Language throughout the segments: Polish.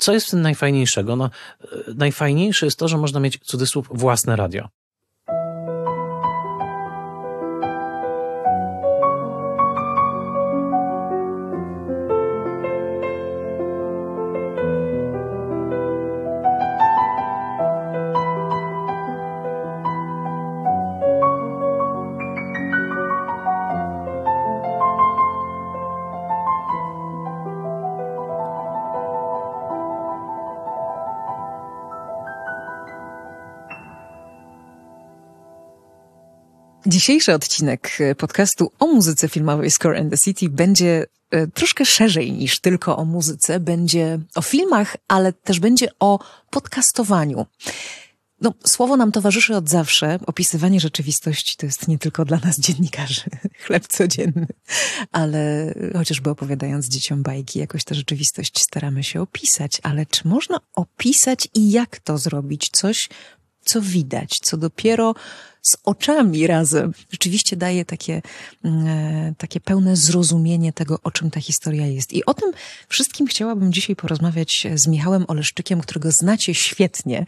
co jest w tym najfajniejszego? No, najfajniejsze jest to, że można mieć, cudzysłów, własne radio. Dzisiejszy odcinek podcastu o muzyce filmowej Score and the City będzie troszkę szerzej niż tylko o muzyce. Będzie o filmach, ale też będzie o podcastowaniu. No, słowo nam towarzyszy od zawsze. Opisywanie rzeczywistości to jest nie tylko dla nas dziennikarzy chleb codzienny, ale chociażby opowiadając dzieciom bajki, jakoś tę rzeczywistość staramy się opisać. Ale czy można opisać i jak to zrobić? Coś, co widać, co dopiero z oczami razem rzeczywiście daje takie pełne zrozumienie tego, o czym ta historia jest. I o tym wszystkim chciałabym dzisiaj porozmawiać z Michałem Oleszczykiem, którego znacie świetnie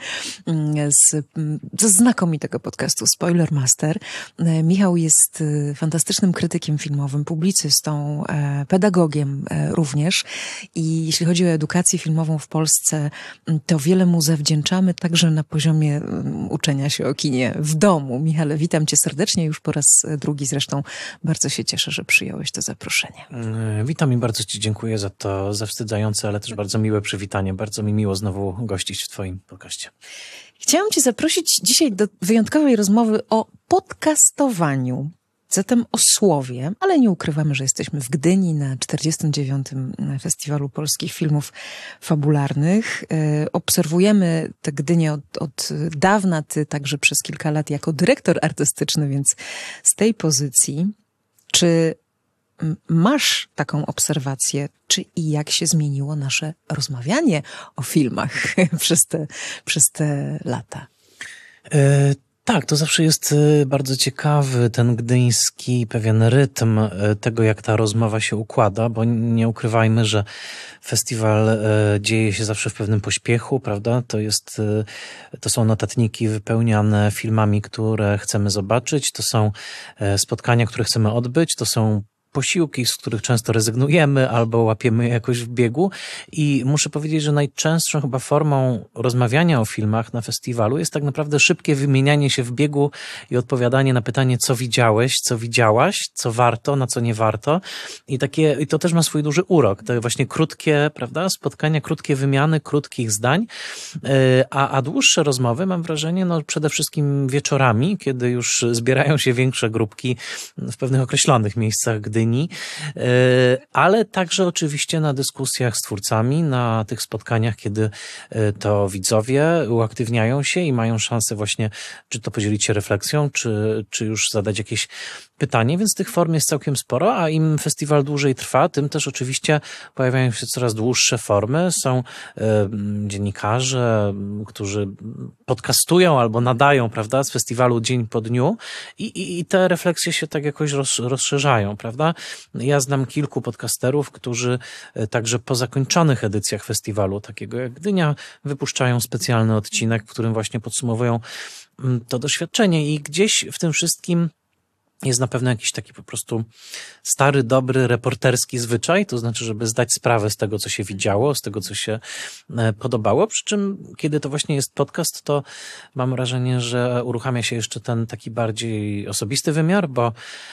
ze znakomitego podcastu Spoiler Master. Michał jest fantastycznym krytykiem filmowym, publicystą, pedagogiem również. I jeśli chodzi o edukację filmową w Polsce, to wiele mu zawdzięczamy, także na poziomie uczenia się o kinie w domu. Michale, witam cię serdecznie, już po raz drugi zresztą. Bardzo się cieszę, że przyjąłeś to zaproszenie. Witam i bardzo ci dziękuję za to zawstydzające, ale też bardzo miłe przywitanie. Bardzo mi miło znowu gościć w twoim podcaście. Chciałam cię zaprosić dzisiaj do wyjątkowej rozmowy o podcastowaniu. Zatem o słowie, ale nie ukrywamy, że jesteśmy w Gdyni na 49. Festiwalu Polskich Filmów Fabularnych. Obserwujemy tę Gdynię od dawna, ty także przez kilka lat jako dyrektor artystyczny, więc z tej pozycji, czy masz taką obserwację, czy i jak się zmieniło nasze rozmawianie o filmach przez te lata? Tak, to zawsze jest bardzo ciekawy ten gdyński pewien rytm tego, jak ta rozmowa się układa, bo nie ukrywajmy, że festiwal dzieje się zawsze w pewnym pośpiechu, prawda? To są notatniki wypełniane filmami, które chcemy zobaczyć, to są spotkania, które chcemy odbyć, to są posiłki, z których często rezygnujemy albo łapiemy je jakoś w biegu i muszę powiedzieć, że najczęstszą chyba formą rozmawiania o filmach na festiwalu jest tak naprawdę szybkie wymienianie się w biegu i odpowiadanie na pytanie, co widziałeś, co widziałaś, co warto, na co nie warto i to też ma swój duży urok, te właśnie krótkie, prawda, spotkania, krótkie wymiany, krótkich zdań, a dłuższe rozmowy mam wrażenie, no przede wszystkim wieczorami, kiedy już zbierają się większe grupki w pewnych określonych miejscach Gdyni, ale także oczywiście na dyskusjach z twórcami, na tych spotkaniach, kiedy to widzowie uaktywniają się i mają szansę właśnie, czy to podzielić się refleksją, czy już zadać jakieś pytanie, więc tych form jest całkiem sporo, a im festiwal dłużej trwa, tym też oczywiście pojawiają się coraz dłuższe formy. Są dziennikarze, którzy podcastują albo nadają, prawda, z festiwalu dzień po dniu i te refleksje się tak jakoś rozszerzają, prawda. Ja znam kilku podcasterów, którzy także po zakończonych edycjach festiwalu, takiego jak Gdynia, wypuszczają specjalny odcinek, w którym właśnie podsumowują to doświadczenie i gdzieś w tym wszystkim jest na pewno jakiś taki po prostu stary, dobry, reporterski zwyczaj, to znaczy, żeby zdać sprawę z tego, co się widziało, z tego, co się podobało, przy czym, kiedy to właśnie jest podcast, to mam wrażenie, że uruchamia się jeszcze ten taki bardziej osobisty wymiar, bo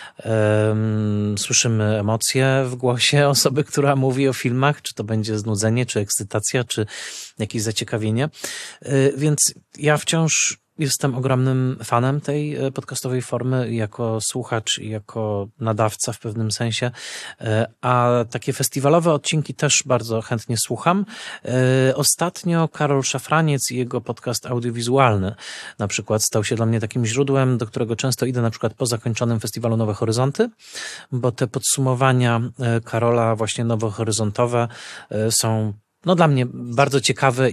słyszymy emocje w głosie osoby, która mówi o filmach, czy to będzie znudzenie, czy ekscytacja, czy jakieś zaciekawienie, więc ja wciąż jestem ogromnym fanem tej podcastowej formy jako słuchacz i jako nadawca w pewnym sensie, a takie festiwalowe odcinki też bardzo chętnie słucham. Ostatnio Karol Szafraniec i jego podcast audiowizualny na przykład stał się dla mnie takim źródłem, do którego często idę na przykład po zakończonym festiwalu Nowe Horyzonty, bo te podsumowania Karola właśnie nowohoryzontowe są dla mnie bardzo ciekawe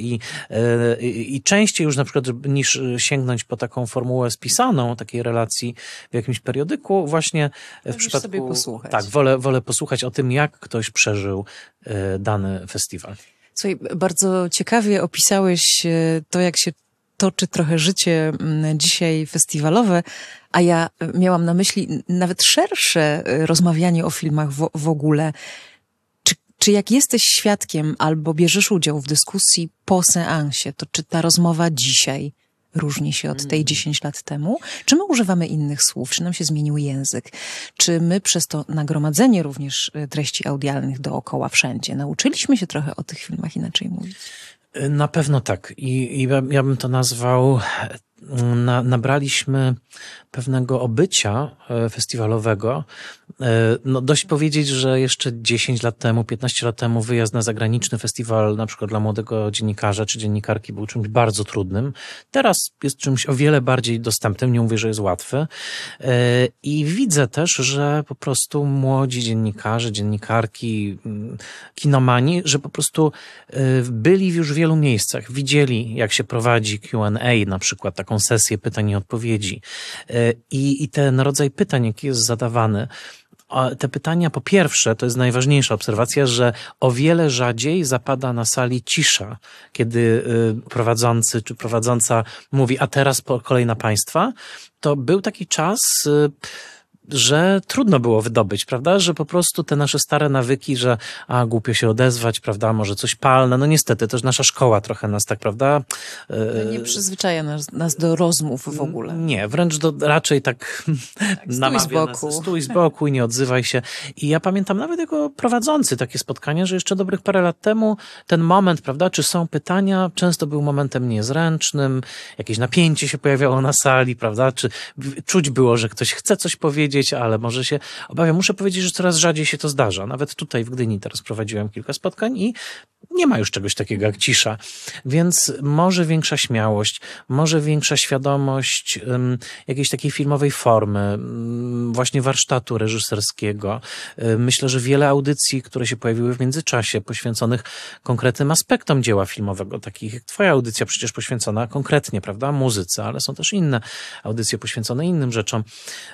i częściej już na przykład niż sięgnąć po taką formułę spisaną, takiej relacji w jakimś periodyku, właśnie w przypadku... sobie posłuchać. Tak, wolę posłuchać o tym, jak ktoś przeżył dany festiwal. Słuchaj, bardzo ciekawie opisałeś to, jak się toczy trochę życie dzisiaj festiwalowe, a ja miałam na myśli nawet szersze rozmawianie o filmach w ogóle. Czy jak jesteś świadkiem albo bierzesz udział w dyskusji po seansie, to czy ta rozmowa dzisiaj różni się od tej 10 lat temu? Czy my używamy innych słów? Czy nam się zmienił język? Czy my przez to nagromadzenie również treści audialnych dookoła wszędzie nauczyliśmy się trochę o tych filmach inaczej mówić? Na pewno tak. I ja bym to nazwał, nabraliśmy pewnego obycia festiwalowego. No dość powiedzieć, że jeszcze 10 lat temu, 15 lat temu wyjazd na zagraniczny festiwal, na przykład dla młodego dziennikarza czy dziennikarki, był czymś bardzo trudnym. Teraz jest czymś o wiele bardziej dostępnym, nie mówię, że jest łatwy. I widzę też, że po prostu młodzi dziennikarze, dziennikarki, kinomani, że po prostu byli już w wielu miejscach, widzieli, jak się prowadzi Q&A, na przykład taką sesję pytań i odpowiedzi. I ten rodzaj pytań, jaki jest zadawany, te pytania, po pierwsze, to jest najważniejsza obserwacja, że o wiele rzadziej zapada na sali cisza, kiedy prowadzący czy prowadząca mówi, a teraz kolej na państwa. To był taki czas, że trudno było wydobyć, prawda? Że po prostu te nasze stare nawyki, że głupio się odezwać, prawda? Może coś palne. No niestety, też nasza szkoła trochę nas tak, prawda? Nie przyzwyczaja nas do rozmów w ogóle. Nie, wręcz raczej tak namawia nas, stój z boku i nie odzywaj się. I ja pamiętam nawet jako prowadzący takie spotkania, że jeszcze dobrych parę lat temu ten moment, prawda? Czy są pytania? Często był momentem niezręcznym, jakieś napięcie się pojawiało na sali, prawda? Czy czuć było, że ktoś chce coś powiedzieć, ale może się obawiam. Muszę powiedzieć, że coraz rzadziej się to zdarza. Nawet tutaj w Gdyni teraz prowadziłem kilka spotkań i nie ma już czegoś takiego jak cisza. Więc może większa śmiałość, może większa świadomość jakiejś takiej filmowej formy, właśnie warsztatu reżyserskiego. Myślę, że wiele audycji, które się pojawiły w międzyczasie, poświęconych konkretnym aspektom dzieła filmowego, takich jak twoja audycja przecież poświęcona konkretnie, prawda, muzyce, ale są też inne audycje poświęcone innym rzeczom,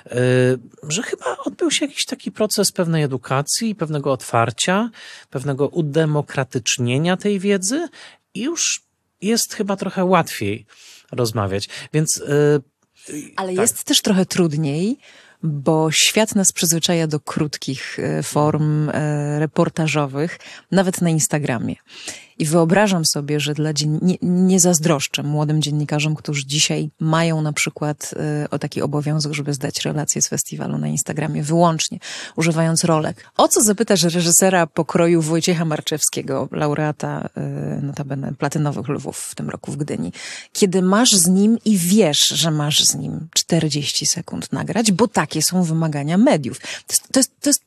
że chyba odbył się jakiś taki proces pewnej edukacji, pewnego otwarcia, pewnego udemokratycznienia tej wiedzy i już jest chyba trochę łatwiej rozmawiać. Więc ale tak. Jest też trochę trudniej, bo świat nas przyzwyczaja do krótkich form reportażowych, nawet na Instagramie. I wyobrażam sobie, że nie zazdroszczę młodym dziennikarzom, którzy dzisiaj mają na przykład o taki obowiązek, żeby zdać relacje z festiwalu na Instagramie wyłącznie, używając rolek. O co zapytasz reżysera pokroju Wojciecha Marczewskiego, laureata notabene Platynowych Lwów w tym roku w Gdyni, kiedy masz z nim i wiesz, że masz z nim 40 sekund nagrać, bo takie są wymagania mediów. To jest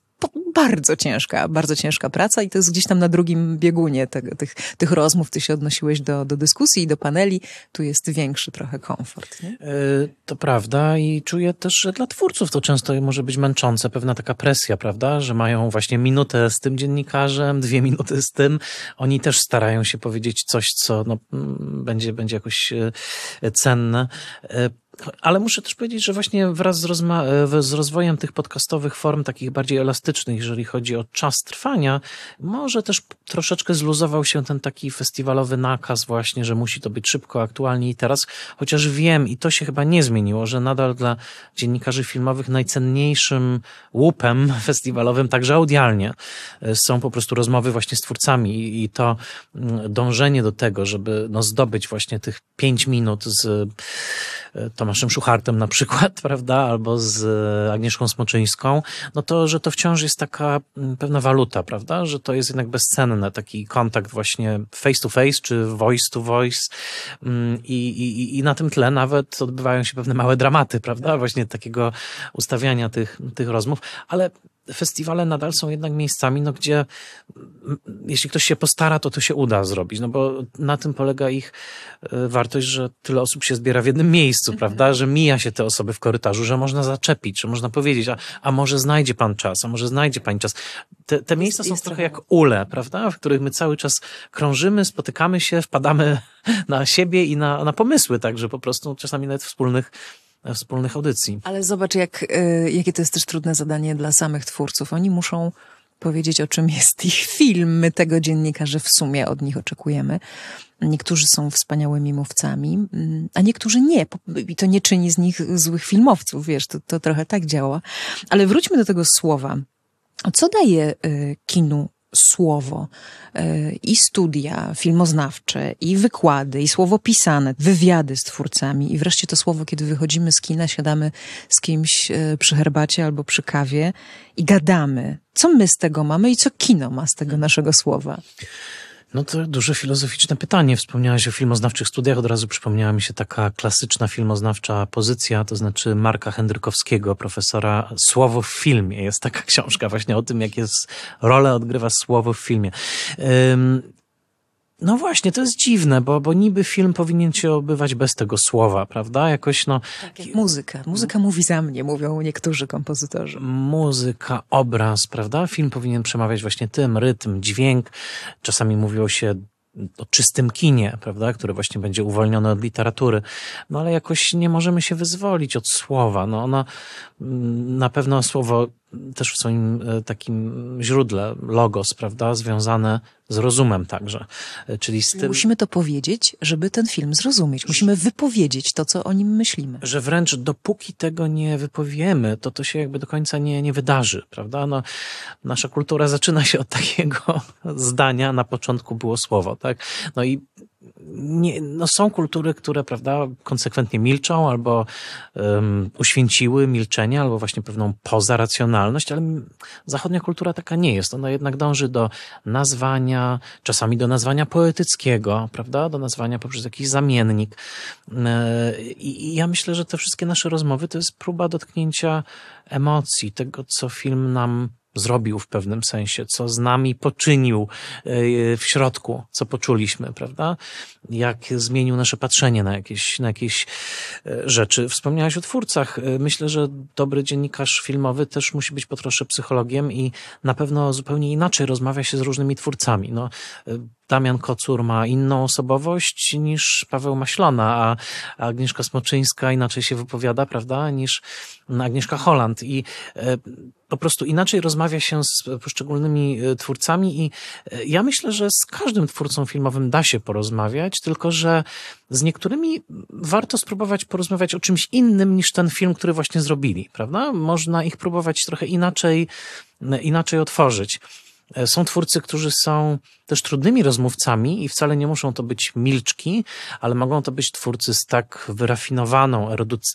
bardzo ciężka praca i to jest gdzieś tam na drugim biegunie tych rozmów. Ty się odnosiłeś do dyskusji i do paneli. Tu jest większy trochę komfort. Nie? To prawda i czuję też, że dla twórców to często może być męczące, pewna taka presja, prawda, że mają właśnie minutę z tym dziennikarzem, 2 minuty z tym. Oni też starają się powiedzieć coś, co będzie jakoś cenne. Ale muszę też powiedzieć, że właśnie wraz z rozwojem tych podcastowych form takich bardziej elastycznych, jeżeli chodzi o czas trwania, może też troszeczkę zluzował się ten taki festiwalowy nakaz właśnie, że musi to być szybko, aktualnie i teraz, chociaż wiem i to się chyba nie zmieniło, że nadal dla dziennikarzy filmowych najcenniejszym łupem festiwalowym, także audialnie, są po prostu rozmowy właśnie z twórcami i to dążenie do tego, żeby zdobyć właśnie tych 5 minut z Tomaszem Szuchartem na przykład, prawda, albo z Agnieszką Smoczyńską, to, że to wciąż jest taka pewna waluta, prawda, że to jest jednak bezcenne, taki kontakt właśnie face to face, czy voice to voice i na tym tle nawet odbywają się pewne małe dramaty, prawda, właśnie takiego ustawiania tych rozmów, ale festiwale nadal są jednak miejscami, gdzie jeśli ktoś się postara, to się uda zrobić, bo na tym polega ich wartość, że tyle osób się zbiera w jednym miejscu, prawda, że mija się te osoby w korytarzu, że można zaczepić, że można powiedzieć, a może znajdzie pan czas, a może znajdzie pani czas. Te miejsca są trochę jak ule, prawda, w których my cały czas krążymy, spotykamy się, wpadamy na siebie i na pomysły, także po prostu czasami nawet wspólnych audycji. Ale zobacz, jakie to jest też trudne zadanie dla samych twórców. Oni muszą powiedzieć, o czym jest ich film. My tego dziennikarze w sumie od nich oczekujemy. Niektórzy są wspaniałymi mówcami, a niektórzy nie. I to nie czyni z nich złych filmowców, wiesz, to trochę tak działa. Ale wróćmy do tego słowa. Co daje kinu słowo? I studia filmoznawcze, i wykłady, i słowo pisane, wywiady z twórcami i wreszcie to słowo, kiedy wychodzimy z kina, siadamy z kimś przy herbacie albo przy kawie i gadamy. Co my z tego mamy i co kino ma z tego naszego słowa? No to duże filozoficzne pytanie. Wspomniałaś o filmoznawczych studiach, od razu przypomniała mi się taka klasyczna filmoznawcza pozycja, to znaczy Marka Hendrykowskiego, profesora Słowo w filmie. Jest taka książka właśnie o tym, jakie rolę odgrywa słowo w filmie. No właśnie, to jest dziwne, bo niby film powinien się odbywać bez tego słowa, prawda? Jakoś Tak jak muzyka. Muzyka mówi za mnie, mówią niektórzy kompozytorzy. Muzyka, obraz, prawda? Film powinien przemawiać właśnie tym, rytm, dźwięk. Czasami mówiło się o czystym kinie, prawda? Które właśnie będzie uwolnione od literatury. No ale jakoś nie możemy się wyzwolić od słowa. No ono, na pewno słowo też w swoim takim źródle, logos, prawda? Związane z rozumem także. Czyli z tym... Musimy to powiedzieć, żeby ten film zrozumieć. Musimy wypowiedzieć to, co o nim myślimy. Że wręcz dopóki tego nie wypowiemy, to się jakby do końca nie wydarzy, prawda? No, nasza kultura zaczyna się od takiego zdania, na początku było słowo, tak? No i są kultury, które, prawda, konsekwentnie milczą albo uświęciły milczenie, albo właśnie pewną pozaracjonalność, ale zachodnia kultura taka nie jest. Ona jednak dąży do nazwania, czasami do nazwania poetyckiego, prawda, do nazwania poprzez jakiś zamiennik. I ja myślę, że te wszystkie nasze rozmowy to jest próba dotknięcia emocji, tego, co film nam zrobił w pewnym sensie, co z nami poczynił w środku, co poczuliśmy, prawda? Jak zmienił nasze patrzenie na jakieś rzeczy. Wspomniałaś o twórcach. Myślę, że dobry dziennikarz filmowy też musi być po trosze psychologiem i na pewno zupełnie inaczej rozmawia się z różnymi twórcami. No, Damian Kocur ma inną osobowość niż Paweł Maślona, a Agnieszka Smoczyńska inaczej się wypowiada, prawda, niż Agnieszka Holland. I po prostu inaczej rozmawia się z poszczególnymi twórcami i ja myślę, że z każdym twórcą filmowym da się porozmawiać, tylko że z niektórymi warto spróbować porozmawiać o czymś innym niż ten film, który właśnie zrobili, prawda? Można ich próbować trochę inaczej otworzyć. Są twórcy, którzy są też trudnymi rozmówcami i wcale nie muszą to być milczki, ale mogą to być twórcy z tak wyrafinowaną,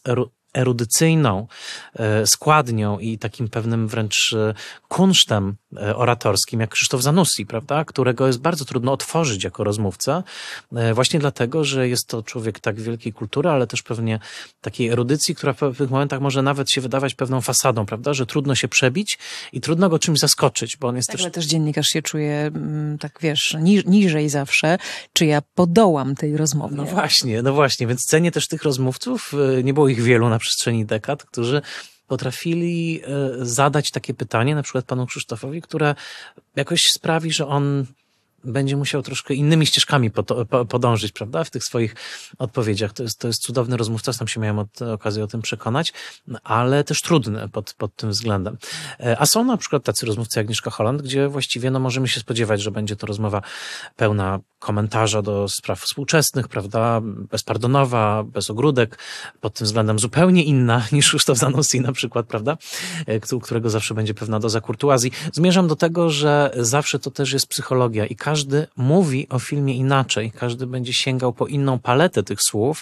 erudycyjną składnią i takim pewnym wręcz kunsztem oratorskim, jak Krzysztof Zanussi, prawda, którego jest bardzo trudno otworzyć jako rozmówcę, właśnie dlatego, że jest to człowiek tak wielkiej kultury, ale też pewnie takiej erudycji, która w pewnych momentach może nawet się wydawać pewną fasadą, prawda, że trudno się przebić i trudno go czymś zaskoczyć, bo on jest tak, ale też dziennikarz się czuje, tak wiesz, niżej zawsze, czy ja podołam tej rozmowie. No właśnie, więc cenię też tych rozmówców, nie było ich wielu na przestrzeni dekad, którzy potrafili zadać takie pytanie, na przykład panu Krzysztofowi, które jakoś sprawi, że on będzie musiał troszkę innymi ścieżkami podążyć, prawda, w tych swoich odpowiedziach. To jest cudowny rozmówca, sam się miałem okazję o tym przekonać, ale też trudny pod tym względem. A są na przykład tacy rozmówcy jak Agnieszka Holland, gdzie właściwie możemy się spodziewać, że będzie to rozmowa pełna komentarza do spraw współczesnych, prawda, bezpardonowa, bez ogródek, pod tym względem zupełnie inna niż Krzysztof Zanussi na przykład, prawda, u którego zawsze będzie pewna doza kurtuazji. Zmierzam do tego, że zawsze to też jest psychologia i każdy mówi o filmie inaczej, każdy będzie sięgał po inną paletę tych słów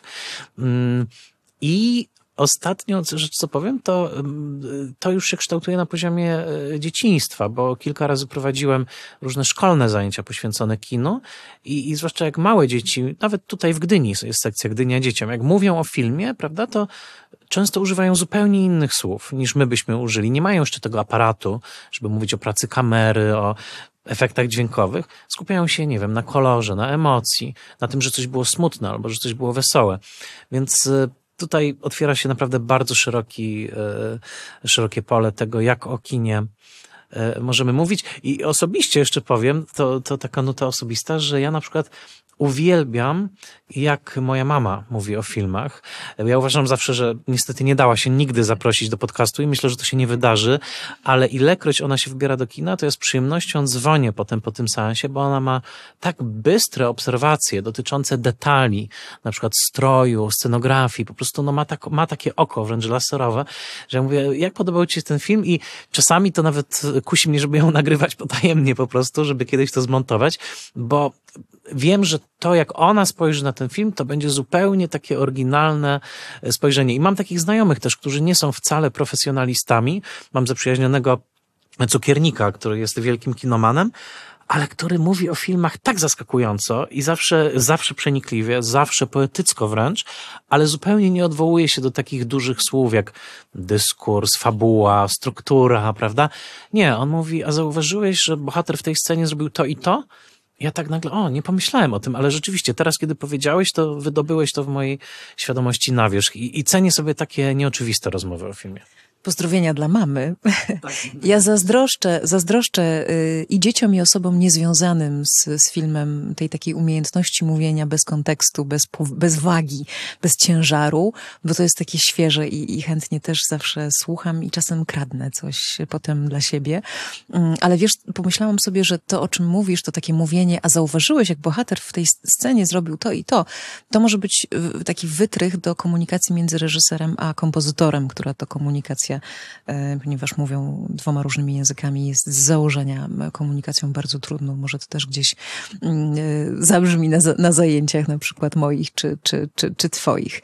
i ostatnio rzecz, co powiem, to już się kształtuje na poziomie dzieciństwa, bo kilka razy prowadziłem różne szkolne zajęcia poświęcone kinu i zwłaszcza jak małe dzieci, nawet tutaj w Gdyni jest sekcja Gdynia dzieciom, jak mówią o filmie, prawda, to często używają zupełnie innych słów niż my byśmy użyli. Nie mają jeszcze tego aparatu, żeby mówić o pracy kamery, o efektach dźwiękowych. Skupiają się, nie wiem, na kolorze, na emocji, na tym, że coś było smutne albo że coś było wesołe. Więc tutaj otwiera się naprawdę bardzo szerokie pole tego, jak o kinie możemy mówić. I osobiście jeszcze powiem, to taka nuta osobista, że ja na przykład uwielbiam, jak moja mama mówi o filmach. Ja uważam zawsze, że niestety nie dała się nigdy zaprosić do podcastu i myślę, że to się nie wydarzy, ale ilekroć ona się wybiera do kina, to ja z przyjemnością dzwonię potem po tym seansie, bo ona ma tak bystre obserwacje dotyczące detali, na przykład stroju, scenografii, po prostu no ma takie oko wręcz laserowe, że ja mówię, jak podobał ci się ten film i czasami to nawet kusi mnie, żeby ją nagrywać potajemnie po prostu, żeby kiedyś to zmontować, bo wiem, że to, jak ona spojrzy na ten film, to będzie zupełnie takie oryginalne spojrzenie. I mam takich znajomych też, którzy nie są wcale profesjonalistami. Mam zaprzyjaźnionego cukiernika, który jest wielkim kinomanem, ale który mówi o filmach tak zaskakująco i zawsze przenikliwie, zawsze poetycko wręcz, ale zupełnie nie odwołuje się do takich dużych słów jak dyskurs, fabuła, struktura, prawda? Nie, on mówi, a zauważyłeś, że bohater w tej scenie zrobił to i to? Ja tak nagle, nie pomyślałem o tym, ale rzeczywiście teraz, kiedy powiedziałeś, to wydobyłeś to w mojej świadomości na wierzch i cenię sobie takie nieoczywiste rozmowy o filmie. Pozdrowienia dla mamy. Tak. Ja zazdroszczę i dzieciom, i osobom niezwiązanym z filmem tej takiej umiejętności mówienia bez kontekstu, bez wagi, bez ciężaru, bo to jest takie świeże i chętnie też zawsze słucham i czasem kradnę coś potem dla siebie. Ale wiesz, pomyślałam sobie, że to, o czym mówisz, to takie mówienie, a zauważyłeś, jak bohater w tej scenie zrobił to i to może być taki wytrych do komunikacji między reżyserem a kompozytorem, która to komunikacja, ponieważ mówią 2 różnymi językami, jest z założenia komunikacją bardzo trudną. Może to też gdzieś zabrzmi na zajęciach na przykład moich czy twoich.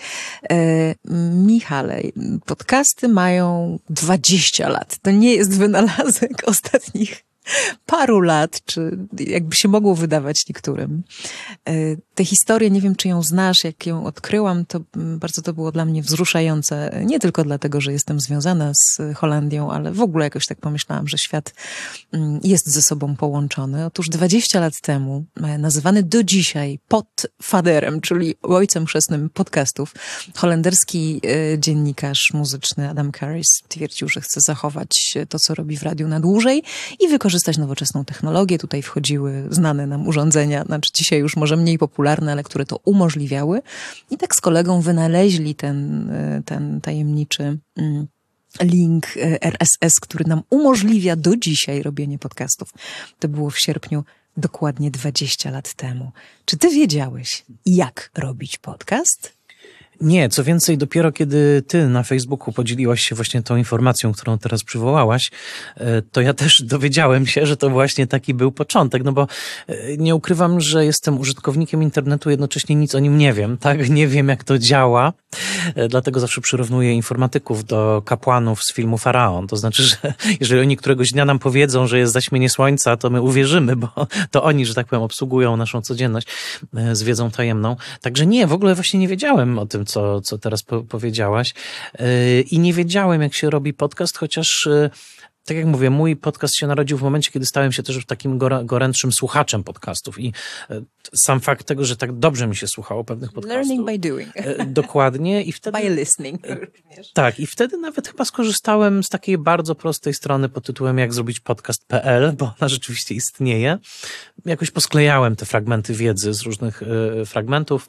Michale, podcasty mają 20 lat. To nie jest wynalazek ostatnich paru lat, czy jakby się mogło wydawać niektórym. Tę historię, nie wiem, czy ją znasz, jak ją odkryłam, to bardzo to było dla mnie wzruszające. Nie tylko dlatego, że jestem związana z Holandią, ale w ogóle jakoś tak pomyślałam, że świat jest ze sobą połączony. Otóż 20 lat temu, nazywany do dzisiaj podfaderem, czyli ojcem chrzestnym podcastów, holenderski dziennikarz muzyczny Adam Curry stwierdził, że chce zachować to, co robi w radiu na dłużej i wykorzystać nowoczesną technologię. Tutaj wchodziły znane nam urządzenia, znaczy dzisiaj już może mniej popularne, ale które to umożliwiały. I tak z kolegą wynaleźli ten tajemniczy link RSS, który nam umożliwia do dzisiaj robienie podcastów. To było w sierpniu dokładnie 20 lat temu. Czy ty wiedziałeś, jak robić podcast? Nie, co więcej, dopiero kiedy ty na Facebooku podzieliłaś się właśnie tą informacją, którą teraz przywołałaś, to ja też dowiedziałem się, że to właśnie taki był początek, no bo nie ukrywam, że jestem użytkownikiem internetu, jednocześnie nic o nim nie wiem, tak? Nie wiem, jak to działa, dlatego zawsze przyrównuję informatyków do kapłanów z filmu Faraon. To znaczy, że jeżeli oni któregoś dnia nam powiedzą, że jest zaćmienie słońca, to my uwierzymy, bo to oni, że tak powiem, obsługują naszą codzienność z wiedzą tajemną. Także nie, w ogóle właśnie nie wiedziałem o tym, co teraz powiedziałaś. I nie wiedziałem, jak się robi podcast, chociaż tak jak mówię, mój podcast się narodził w momencie, kiedy stałem się też takim gorętszym słuchaczem podcastów i sam fakt tego, że tak dobrze mi się słuchało pewnych podcastów. Learning by doing. Dokładnie. I wtedy, by listening. Tak, i wtedy nawet chyba skorzystałem z takiej bardzo prostej strony pod tytułem jak zrobić podcast.pl, bo ona rzeczywiście istnieje. Jakoś posklejałem te fragmenty wiedzy z różnych fragmentów.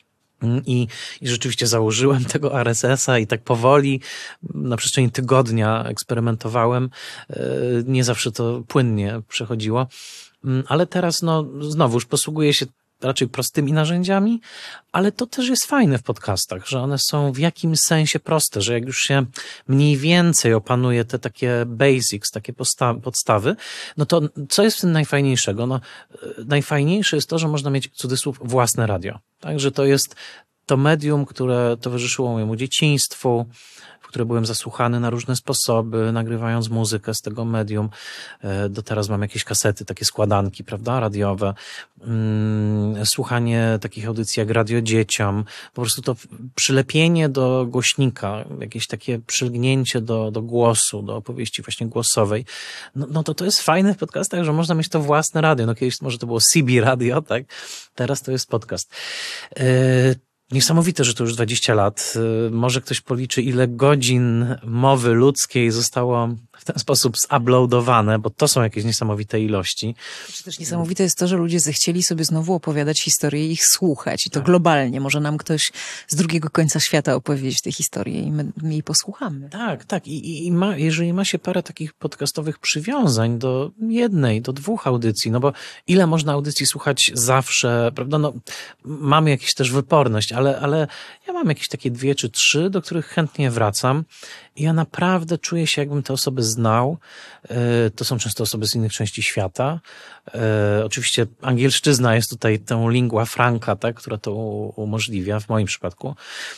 I rzeczywiście założyłem tego RSS-a i tak powoli na przestrzeni tygodnia eksperymentowałem. Nie zawsze to płynnie przechodziło, ale teraz znowuż posługuję się raczej prostymi narzędziami, ale to też jest fajne w podcastach, że one są w jakimś sensie proste, że jak już się mniej więcej opanuje te takie basics, takie podstawy, no to co jest w tym najfajniejszego? Najfajniejsze jest to, że można mieć, cudzysłów, własne radio. Także to jest to medium, które towarzyszyło mojemu dzieciństwu, w które byłem zasłuchany na różne sposoby, nagrywając muzykę z tego medium. Do teraz mam jakieś kasety, takie składanki, prawda, radiowe. Słuchanie takich audycji jak Radio Dzieciom. Po prostu to przylepienie do głośnika, jakieś takie przylgnięcie do głosu, do opowieści właśnie głosowej. No to jest fajne w podcastach, że można mieć to własne radio. No kiedyś może to było CB radio, tak? Teraz to jest podcast. Niesamowite, że to już 20 lat. Może ktoś policzy, ile godzin mowy ludzkiej zostało w ten sposób zuploadowane, bo to są jakieś niesamowite ilości. Czy też niesamowite jest to, że ludzie zechcieli sobie znowu opowiadać historię i ich słuchać. I to globalnie. Może nam ktoś z drugiego końca świata opowiedzieć tę historię i my jej posłuchamy. Tak. Jeżeli ma się parę takich podcastowych przywiązań do jednej, do dwóch audycji, no bo ile można audycji słuchać zawsze, prawda? No, mamy jakąś też wyporność, ale ja mam jakieś takie 2 czy 3, do których chętnie wracam. I ja naprawdę czuję się, jakbym te osoby znał. To są często osoby z innych części świata. Oczywiście angielszczyzna jest tutaj tą lingua franca, tak, która to umożliwia, w moim przypadku.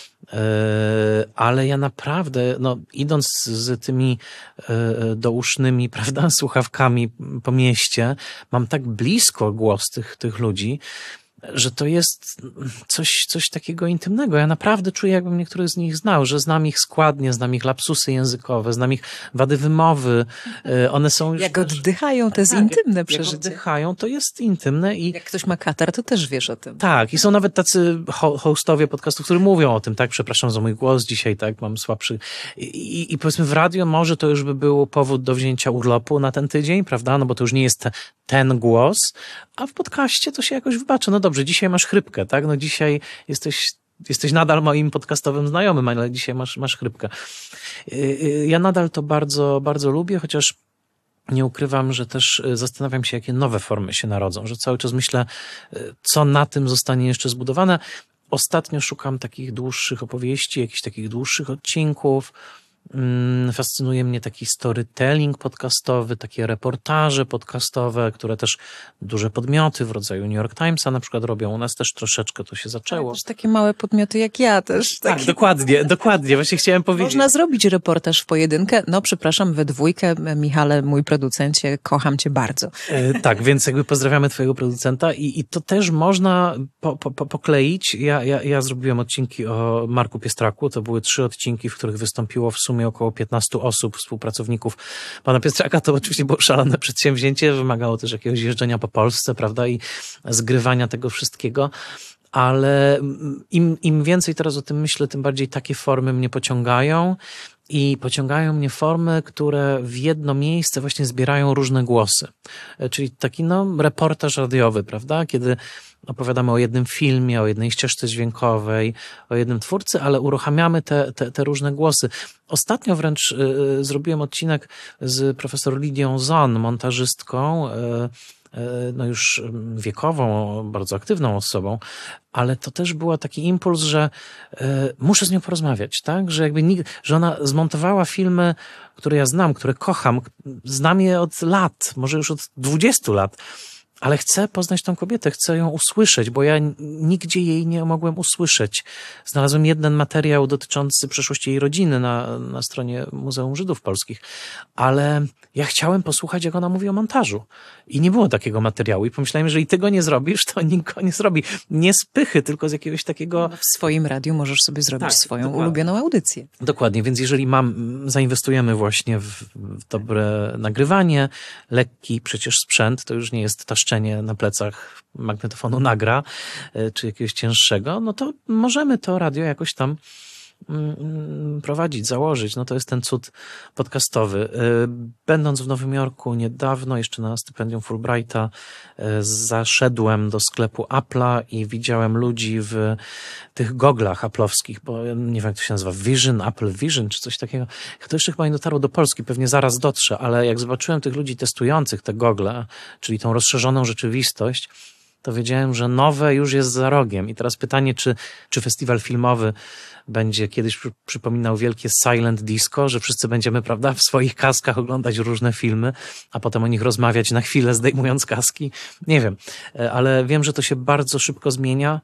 Ale ja naprawdę, no, idąc z tymi dousznymi, prawda, słuchawkami po mieście, mam tak blisko głos tych ludzi, że to jest coś takiego intymnego. Ja naprawdę czuję, jakbym niektórych z nich znał, że znam ich składnie, znam ich lapsusy językowe, znam ich wady wymowy. One są już... Jak oddychają, to jest intymne przeżycie. Jak oddychają, to jest intymne. I jak ktoś ma katar, to też wiesz o tym. Tak, i są nawet tacy hostowie podcastów, którzy mówią o tym, tak, przepraszam za mój głos dzisiaj, tak, mam słabszy. I powiedzmy w radio może to już by był powód do wzięcia urlopu na ten tydzień, prawda, no bo to już nie jest ten głos, a w podcaście to się jakoś wybaczy. No dobrze, dzisiaj masz chrypkę, tak? No dzisiaj jesteś nadal moim podcastowym znajomym, ale dzisiaj masz chrypkę. Ja nadal to bardzo, bardzo lubię, chociaż nie ukrywam, że też zastanawiam się, jakie nowe formy się narodzą, że cały czas myślę, co na tym zostanie jeszcze zbudowane. Ostatnio szukam takich dłuższych opowieści, jakichś takich dłuższych odcinków. Fascynuje mnie taki storytelling podcastowy, takie reportaże podcastowe, które też duże podmioty w rodzaju New York Timesa na przykład robią. U nas też troszeczkę to się zaczęło. Też takie małe podmioty jak ja też. Tak, dokładnie. Właśnie chciałem powiedzieć. Można zrobić reportaż w pojedynkę. No przepraszam, we dwójkę. Michale, mój producencie, kocham cię bardzo. Tak, więc jakby pozdrawiamy twojego producenta i to też można pokleić. Ja zrobiłem odcinki o Marku Piestraku. To były 3 odcinki, w których wystąpiło w sumie około 15 osób, współpracowników pana Piestraka. To oczywiście było szalone przedsięwzięcie, wymagało też jakiegoś jeżdżenia po Polsce, prawda, i zgrywania tego wszystkiego. Ale im więcej teraz o tym myślę, tym bardziej takie formy mnie pociągają. I pociągają mnie formy, które w jedno miejsce właśnie zbierają różne głosy. Czyli taki reportaż radiowy, prawda? Kiedy opowiadamy o jednym filmie, o jednej ścieżce dźwiękowej, o jednym twórcy, ale uruchamiamy te różne głosy. Ostatnio wręcz zrobiłem odcinek z profesor Lidią Zon, montażystką, no już wiekową, bardzo aktywną osobą, ale to też był taki impuls, że muszę z nią porozmawiać, tak? Że że ona zmontowała filmy, które ja znam, które kocham, znam je od lat, może już od 20 lat, ale chcę poznać tą kobietę, chcę ją usłyszeć, bo ja nigdzie jej nie mogłem usłyszeć. Znalazłem jeden materiał dotyczący przeszłości jej rodziny na stronie Muzeum Żydów Polskich, ale ja chciałem posłuchać, jak ona mówi o montażu. I nie było takiego materiału. I pomyślałem, że jeżeli tego nie zrobisz, to nikt go nie zrobi. Nie z pychy, tylko z jakiegoś takiego... W swoim radiu możesz sobie zrobić swoją ulubioną audycję. Dokładnie, więc jeżeli zainwestujemy właśnie w dobre nagrywanie, lekki przecież sprzęt, to już nie jest taszczenie na plecach magnetofonu Nagra, czy jakiegoś cięższego, no to możemy to radio jakoś tam prowadzić, założyć. No to jest ten cud podcastowy. Będąc w Nowym Jorku niedawno, jeszcze na stypendium Fulbrighta, zaszedłem do sklepu Apple'a i widziałem ludzi w tych goglach Apple'owskich, bo nie wiem jak to się nazywa, Apple Vision czy coś takiego. To jeszcze chyba nie dotarło do Polski, pewnie zaraz dotrze, ale jak zobaczyłem tych ludzi testujących te gogle, czyli tą rozszerzoną rzeczywistość, to wiedziałem, że nowe już jest za rogiem. I teraz pytanie, czy festiwal filmowy będzie kiedyś przypominał wielkie silent disco, że wszyscy będziemy, prawda, w swoich kaskach oglądać różne filmy, a potem o nich rozmawiać na chwilę, zdejmując kaski. Nie wiem, ale wiem, że to się bardzo szybko zmienia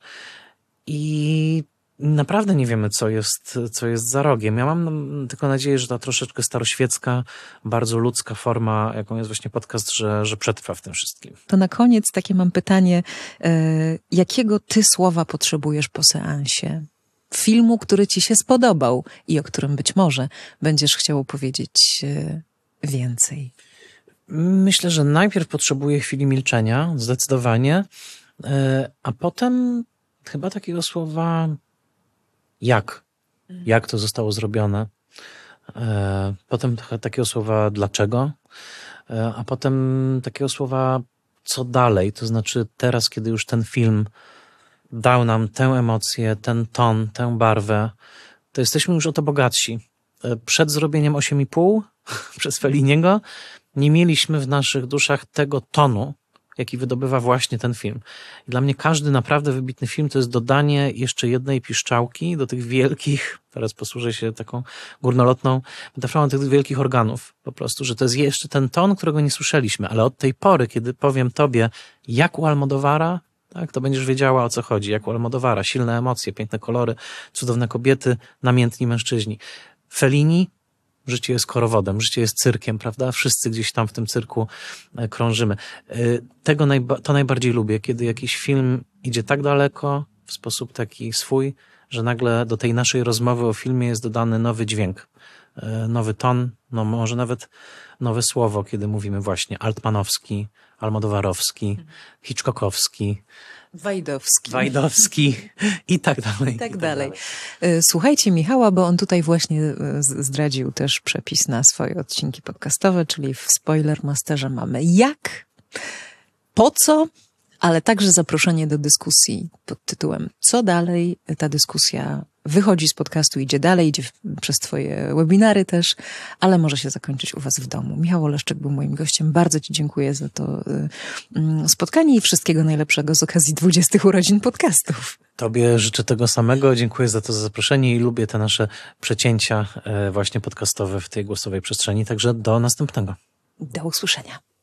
i naprawdę nie wiemy, co jest za rogiem. Ja mam tylko nadzieję, że ta troszeczkę staroświecka, bardzo ludzka forma, jaką jest właśnie podcast, że przetrwa w tym wszystkim. To na koniec takie mam pytanie. Jakiego ty słowa potrzebujesz po seansie? Filmu, który ci się spodobał i o którym być może będziesz chciał opowiedzieć więcej. Myślę, że najpierw potrzebuję chwili milczenia, zdecydowanie, a potem chyba takiego słowa jak to zostało zrobione. Potem takiego słowa dlaczego, a potem takiego słowa co dalej, to znaczy teraz, kiedy już ten film dał nam tę emocję, ten ton, tę barwę, to jesteśmy już o to bogatsi. Przed zrobieniem 8,5 przez Felliniego nie mieliśmy w naszych duszach tego tonu, jaki wydobywa właśnie ten film. I dla mnie każdy naprawdę wybitny film to jest dodanie jeszcze jednej piszczałki do tych wielkich, teraz posłużę się taką górnolotną metaforą, tych wielkich organów po prostu, że to jest jeszcze ten ton, którego nie słyszeliśmy, ale od tej pory, kiedy powiem tobie, jak u Almodóvara, tak, to będziesz wiedziała, o co chodzi, jak u Almodóvara, silne emocje, piękne kolory, cudowne kobiety, namiętni mężczyźni. Fellini, życie jest korowodem, życie jest cyrkiem, prawda? Wszyscy gdzieś tam w tym cyrku krążymy. To najbardziej lubię, kiedy jakiś film idzie tak daleko, w sposób taki swój, że nagle do tej naszej rozmowy o filmie jest dodany nowy dźwięk, nowy ton, no może nawet nowe słowo, kiedy mówimy właśnie altmanowski, almodowarowski, hitchcockowski, Wajdowski i tak dalej. I tak dalej. Słuchajcie Michała, bo on tutaj właśnie zdradził też przepis na swoje odcinki podcastowe, czyli w Spoilermasterze mamy jak, po co, ale także zaproszenie do dyskusji pod tytułem co dalej. Ta dyskusja wychodzi z podcastu, idzie dalej, idzie przez twoje webinary też, ale może się zakończyć u was w domu. Michał Oleszczyk był moim gościem. Bardzo ci dziękuję za to spotkanie i wszystkiego najlepszego z okazji 20 urodzin podcastów. Tobie życzę tego samego. Dziękuję za to zaproszenie i lubię te nasze przecięcia właśnie podcastowe w tej głosowej przestrzeni. Także do następnego. Do usłyszenia.